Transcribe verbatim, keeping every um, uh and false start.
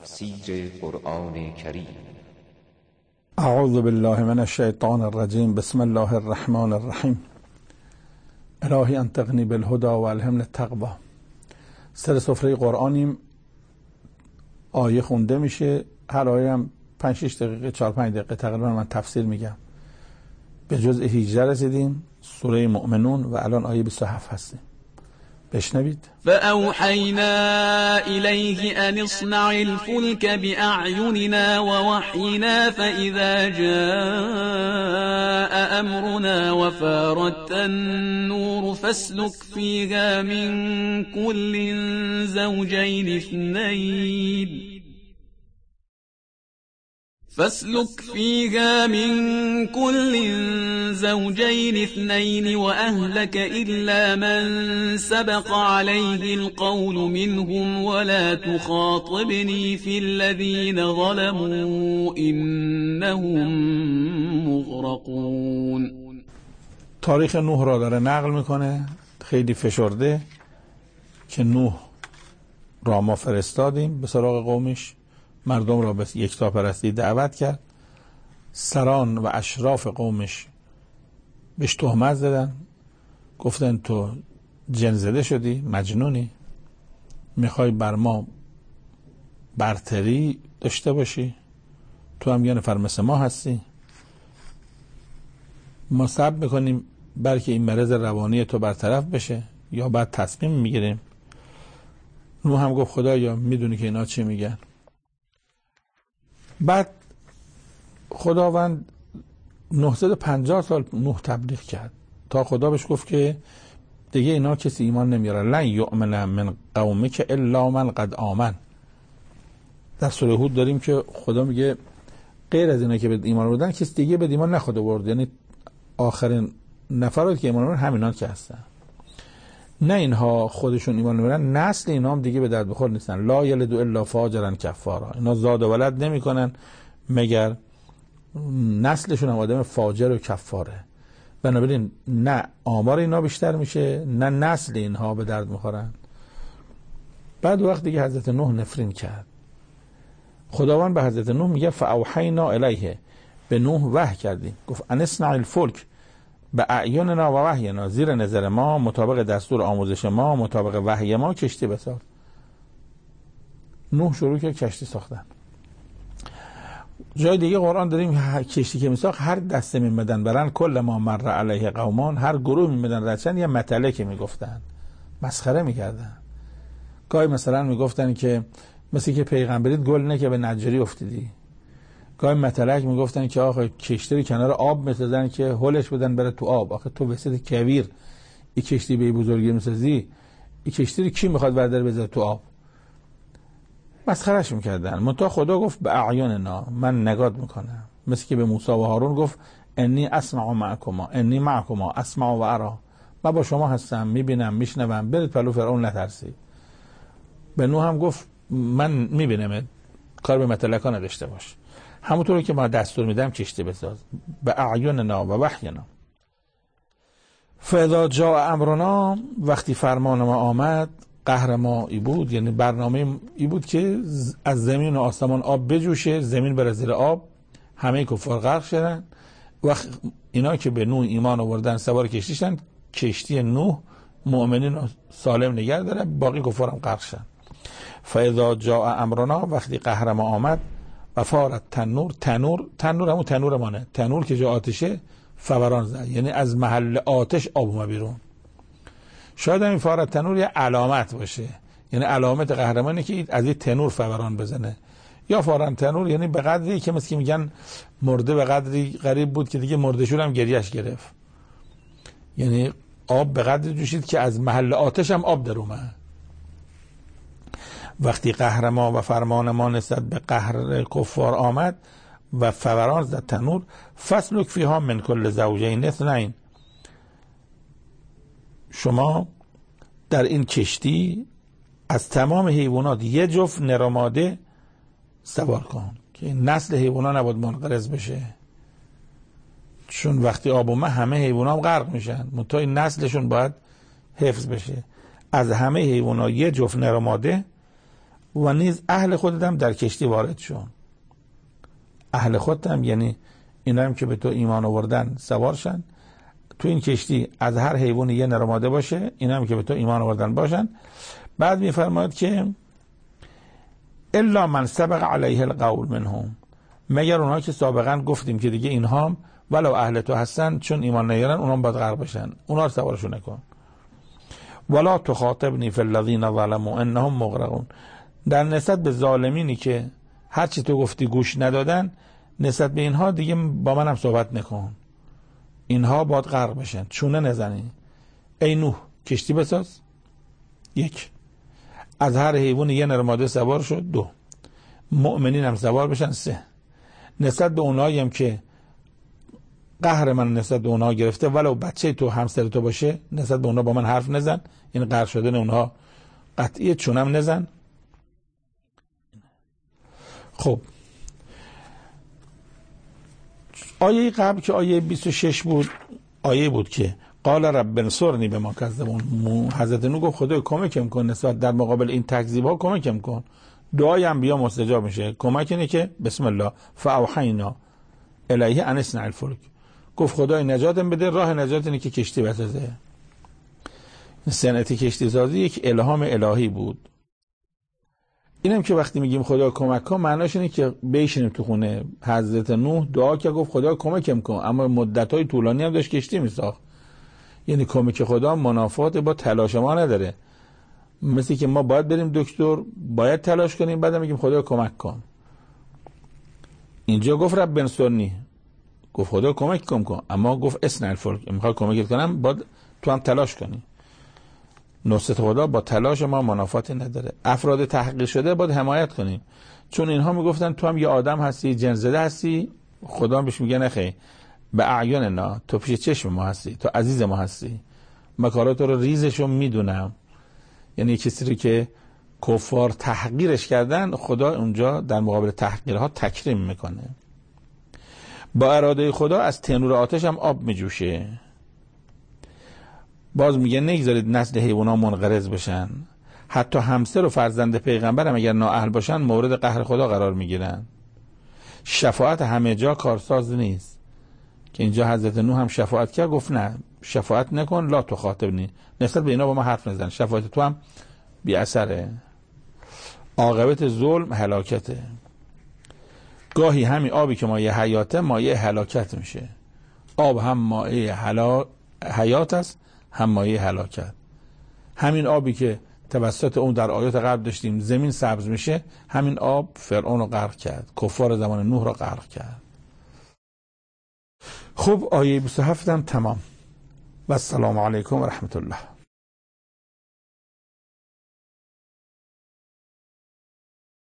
تفسیر قرآن کریم. اعوذ بالله من الشیطان الرجیم. بسم الله الرحمن الرحیم. الهی انطقنی بالهدى و الهمنی التقوی. سر سفره قرآنیم، آیه خونده میشه، هر آیه هم پنج شش دقیقه چهار پنج دقیقه تقریبا من تفسیر میگم. به جزء هجده رسیدیم، سوره مؤمنون، و الان آیه بیست و هفت هستیم. بشنوید. فأوحينا إليه أن اصنع الفلك بأعيننا ووحينا فإذا جاء أمرنا وفارت النور فاسلك فيها من كل زوجين اثنين فاسلك فيها من كل زوجين اثنين وأهلك إلا من سبق عليه القول منهم ولا تخاطبني في الذين ظلموا إنهم مغرقون. تاریخ نوح را داره نقل میکنه، خیلی فشرده، که نوح را ما فرستادیم به سراغ قومش، مردم را به یکتاپرستی دعوت کرد. سران و اشراف قومش بهش تهمت زدن، گفتن تو جن زده شدی، مجنونی، میخوای بر ما برتری داشته باشی، تو هم یه نفر مثل ما هستی، ما صبر میکنیم بلکه این مرض روانی تو برطرف بشه یا بعد تصمیم میگیریم. نوح هم گفت خدایا میدونی که اینا چی میگن. بعد خداوند نهصد و پنجاه سال نوح تبلیغ کرد تا خدا بهش گفت که دیگه اینا کسی ایمان نمیاره. لن یؤمن من قومک الا من قد آمن. در سوره هود داریم که خدا میگه غیر از اینا که به ایمان آوردن کسی دیگه به ایمان نخواد آورد، یعنی آخرین نفراتی که ایمان آوردن همینان که هستن. نه اینها خودشون ایمان نمیارن، نسل اینا هم دیگه به درد بخور نیستن. لا یلدوا الا فاجرا کفارا. اینا زاد و ولد نمیکنن مگر نسلشون هم آدم فاجر و کفاره. بنابراین نه آمار اینا بیشتر میشه، نه نسل اینها به درد میخورن. بعد وقتی که حضرت نوح نفرین کرد، خداوند به حضرت نوح میگه فاوحینا الیه، به نوح وحی کردیم، گفت ان اصنع الفلک به اعیننا و وحینا، زیر نظر ما، مطابق دستور آموزش ما، مطابق وحی ما کشتی بساز. نوح شروع کرد کشتی ساختن. جای دیگه قرآن داریم کشتی که میساخت هر دسته میمدن برن، کل ما مر علیه قومان، هر گروه میمدن ردشن یه مطلعه که میگفتن، مسخره میکردن. گاهی مثلا میگفتن که مثل که پیغمبریت گل نه که به نجاری افتیدی. گاهی مطلق میگفتن که آخه کشتی رو کنار آب میسازن که هلش بدن بره تو آب. آخه تو وسط کویر این کشتی به بزرگی میسازی، این کشتی رو کی میخواد بردار بذاره تو آب؟ مسخرهش میکردن. منتها خدا گفت به اعیننا، من نگات میکنم. مثل که به موسی و هارون گفت انی اسمع معکما، انی معکما اسمع و ارا، من با شما هستم، میبینم میشنوم، برید پلو فرعون نترسید. به نوح هم گفت من میبینم، کار به مطلقا نداشته باش، همونطوری که ما دستور میدم کشتی بساز. به اعیننا و وحینا. فاذا جاء امرنا، وقتی فرمان ما آمد، قهر ما ای بود، یعنی برنامه ای بود که از زمین و آسمان آب بجوشه، زمین بره زیر آب، همه کفار غرق شدن. وقت اینا که به نوح ایمان آوردن سوار کشتی شدن، کشتی نوح مؤمنین سالم نگه داره، باقی کفار هم غرق شدن. فاذا جاء امرنا، وقتی قهر ما آمد، و فارت تنور، تنور تنور همون تنور مانه، تنور که جا آتشه فوران زد، یعنی از محل آتش آب اومد بیرون. شاید همین فارت تنور یه علامت باشه، یعنی علامت قهرمانی که از این تنور فوران بزنه. یا فارن تنور یعنی به قدری که مثل که میگن مرده به قدری غریب بود که دیگه مردهشون هم گریش گرفت، یعنی آب به قدری جوشید که از محل آتش هم آب در اومد. وقتی قهر ما و فرمان ما نسبت به قهر کفار آمد و فوران زد تنور، فاسلک فیها من کل زوجین اثنین، شما در این کشتی از تمام حیوانات یه جفت نر و ماده سوار کن که نسل حیوانات نباید منقرض بشه، چون وقتی آب اومد همه حیوانات غرق میشن، منتها این نسلشون باید حفظ بشه. از همه حیوانات یه جفت نر و ماده و نیز اهل خودت هم در کشتی وارد شون. اهل خودت هم یعنی اینا هم که به تو ایمان آوردن سوار شن تو این کشتی، از هر حیوان یه نر و ماده باشه، اینا هم که به تو ایمان آوردن باشن. بعد میفرماید که الا من سبق علیه القول منهم، مگر اونها که سابقا گفتیم که دیگه اینها هم ولو اهل تو هستن چون ایمان نیارن اونها هم باید غرق بشن، اونها رو سوارشون نکن. ولا تخاطبنی فی الذین ظلموا انهم مغرقون، در نسبت به ظالمینی که هر چی تو گفتی گوش ندادن، نسبت به اینها دیگه با منم صحبت نکن، اینها باید غرق بشن، چونه نزنی. ای نوح کشتی بساز، یک، از هر حیوان یه نر ماده سوار شد، دو، مؤمنین هم سوار بشن، سه، نسبت به اونایی هم که قهر من نسبت به اونها گرفته ولو بچه تو همسر تو باشه، نسبت به اونها با من حرف نزن، این قهر شدن اونها قطعیه، چونم نزن. خب آیه قبل که آیه بیست و شش بود، آیه بود که قال رب انصرنی بما کذبون، حضرت نوح گفت خدای کمکم کن نسبت در مقابل این تکذیب ها، کمکم کن. دعای انبیا مستجاب میشه. کمک اینه که بسم الله فاوحینا الیه ان اصنع الفلک، گفت خدای نجاتم بده، راه نجات اینه که کشتی بسازه. صنعت کشتی سازی یک الهام الهی بود. اینم که وقتی میگیم خدا کمک کن، معناش اینه که بشینیم تو خونه. حضرت نوح دعا که گفت خدا کمکم کن، اما مدت‌های طولانی هم داشت کشتی میساخت. یعنی کمک خدا منافات با تلاش ما نداره. مثل که ما باید بریم دکتر، باید تلاش کنیم، بعد میگیم خدا کمک کن. اینجا گفت رب انصرنی، گفت خدا کمک کن، اما گفت اصنع الفلک، میخواد کمکت کنم، باید تو هم تلاش کنی. نصرت خدا با تلاش ما منافاتی نداره. افراد تحقیر شده باید حمایت کنیم، چون اینها میگفتن تو هم یه آدم هستی، جن زده هستی، خدا بهش میگه نخیر، به اعیان نه، تو پیش چشم ما هستی، تو عزیز ما هستی، مکارات رو ریزشو میدونم. یعنی کسی رو که کفار تحقیرش کردن، خدا اونجا در مقابل تحقیرها تکریم میکنه. با اراده خدا از تنور آتش هم آب میجوشه. باز میگه نگذارید نسل حیوانات منقرض بشن، حتی همسر و فرزند پیغمبر هم اگر نااهل باشن مورد قهر خدا قرار میگیرن. شفاعت همه جا کارساز نیست، که اینجا حضرت نوح هم شفاعت کرد، گفت نه شفاعت نکن، لا تخاطبنی، نسبت به اینا با ما حرف نزن، شفاعت تو هم بی اثره. عاقبت ظلم هلاکته. گاهی همین آبی که مایه حیاته مایه هلاکت میشه. آب هم مایه حلا... حیات است، هم مایه هلاکت. همین آبی که توسط اون در آیات قبل داشتیم زمین سبز میشه، همین آب فرعون رو غرق کرد، کفار زمان نوح رو غرق کرد. خب آیه بیست و هفت هم تمام. و السلام علیکم و رحمت الله.